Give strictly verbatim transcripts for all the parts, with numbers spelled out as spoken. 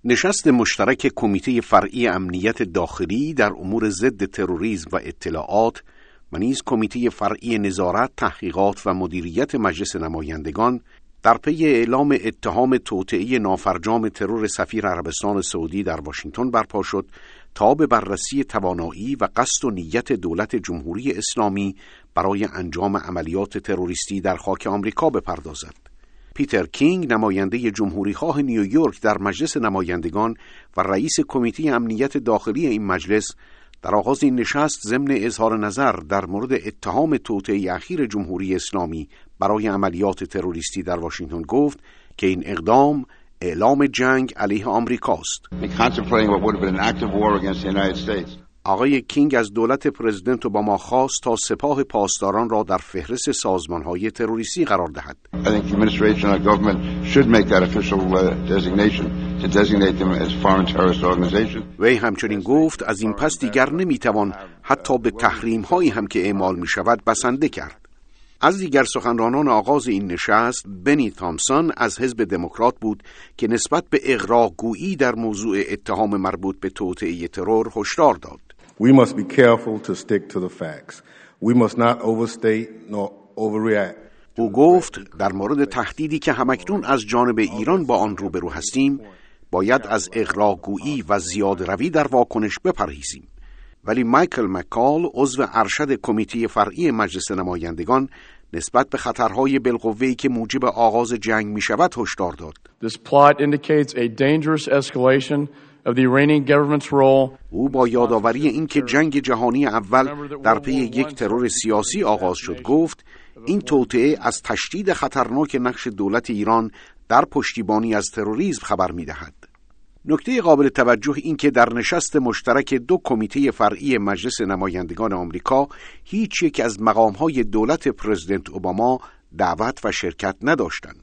نشست مشترک کمیته فرعی امنیت داخلی در امور ضد تروریسم و اطلاعات و نیز کمیته فرعی نظارت، تحقیقات و مدیریت مجلس نمایندگان در پی اعلام اتهام توطئه نافرجام ترور سفیر عربستان سعودی در واشنگتن برپا شد تا به بررسی توانایی و قصد و نیت دولت جمهوری اسلامی برای انجام عملیات تروریستی در خاک آمریکا بپردازد. پیتر کینگ، نماینده جمهوری‌خواه نیویورک در مجلس نمایندگان و رئیس کمیته امنیت داخلی این مجلس، در آغاز این نشست ضمن اظهار نظر در مورد اتهام توطئه اخیر جمهوری اسلامی برای عملیات تروریستی در واشنگتن گفت که این اقدام اعلام جنگ علیه آمریکاست. آقای کینگ از دولت پرزیدنت اوباما خواست تا سپاه پاسداران را در فهرست سازمان‌های تروریستی قرار دهد. وی همچنین گفت از این پس دیگر نمیتوان حتی به تحریم‌هایی هم که اعمال می‌شود بسنده کرد. از دیگر سخنرانان آغاز این نشست بنی تامسون از حزب دموکرات بود که نسبت به اغراق‌گویی در موضوع اتهام مربوط به توطئه ترور هشدار داد. We must be careful to stick to the facts. We must not overstate nor overreact. او گفت در مورد تهدیدی که همکنون از جانب ایران با آن روبرو هستیم، باید از اغراق‌گویی و زیاده‌روی در واکنش بپرهیزیم. ولی مایکل مکال، عضو ارشد کمیته فرعی مجلس نمایندگان، نسبت به خطرهای بالقوه‌ای که موجب آغاز جنگ می‌شود هشدار داد. This plot indicates a dangerous escalation of the Iranian government's role. او با یادآوری این که جنگ جهانی اول در پی یک ترور سیاسی آغاز شد گفت این توطئه از تشدید خطرناک نقش دولت ایران در پشتیبانی از تروریسم خبر می‌دهد. نکته قابل توجه این که در نشست مشترک دو کمیته فرعی مجلس نمایندگان آمریکا هیچ یک از مقام‌های دولت پرزیدنت اوباما دعوت و شرکت نداشتند.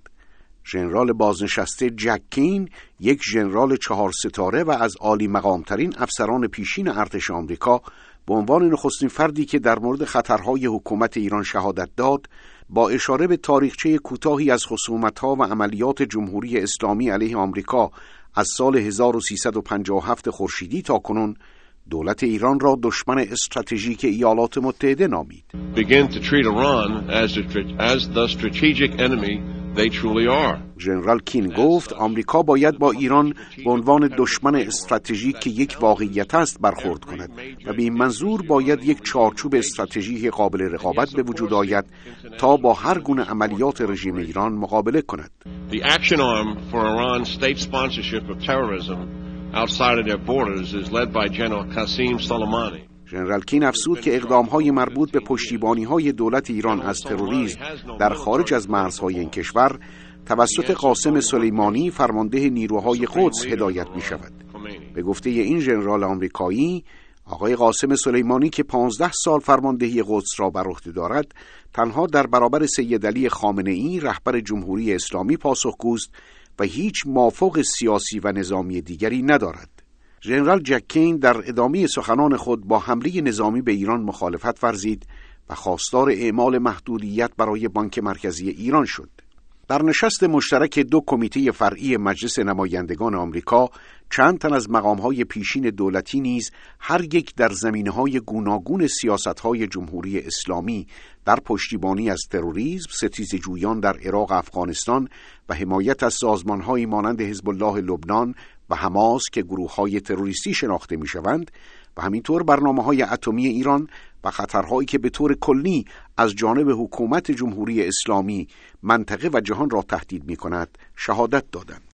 ژنرال بازنشسته جک کین، یک ژنرال چهار ستاره و از عالی مقامترین افسران پیشین ارتش آمریکا، به عنوان نخستین فردی که در مورد خطرهای حکومت ایران شهادت داد، با اشاره به تاریخچه کوتاهی از خصومت‌ها و عملیات جمهوری اسلامی علیه آمریکا از سال هزار و سیصد و پنجاه و هفت خورشیدی تا کنون، دولت ایران را دشمن استراتژیک ایالات متحده نامید. Begin to treat Iran as the, as the strategic enemy they truly are. ژنرال کین گفت آمریکا باید با ایران به عنوان دشمن استراتژیک که یک واقعیت است برخورد کند و به این منظور باید یک چارچوب استراتژیک قابل رقابت به وجود آید تا با هر گونه عملیات رژیم ایران مقابله کند. The action arm for Iran's state sponsorship of terrorism outside of their borders is led by General Qasem Soleimani. ژنرال کین افزود که اقدام‌های مربوط به پشتیبانی‌های دولت ایران از تروریسم در خارج از مرزهای این کشور توسط قاسم سلیمانی، فرمانده نیروهای قدس هدایت می‌شود. به گفته این ژنرال آمریکایی، آقای قاسم سلیمانی که پانزده سال فرماندهی قدس را بر عهده دارد، تنها در برابر سید علی خامنه‌ای رهبر جمهوری اسلامی پاسخگوست و هیچ مافوق سیاسی و نظامی دیگری ندارد. ژنرال جک کین در ادامه سخنان خود با حمله نظامی به ایران مخالفت ورزید و خواستار اعمال محدودیت برای بانک مرکزی ایران شد. در نشست مشترک دو کمیته فرعی مجلس نمایندگان آمریکا، چند تن از مقام‌های پیشین دولتی نیز هر یک در زمینه‌های گوناگون سیاست‌های جمهوری اسلامی در پشتیبانی از تروریسم، ستیزجویان در عراق، افغانستان و حمایت از سازمان‌هایی مانند حزب الله لبنان و حماس که گروه‌های تروریستی شناخته می‌شوند و همینطور برنامه‌های اتمی ایران و خطرهایی که به طور کلی از جانب حکومت جمهوری اسلامی منطقه و جهان را تهدید می‌کند، شهادت دادند.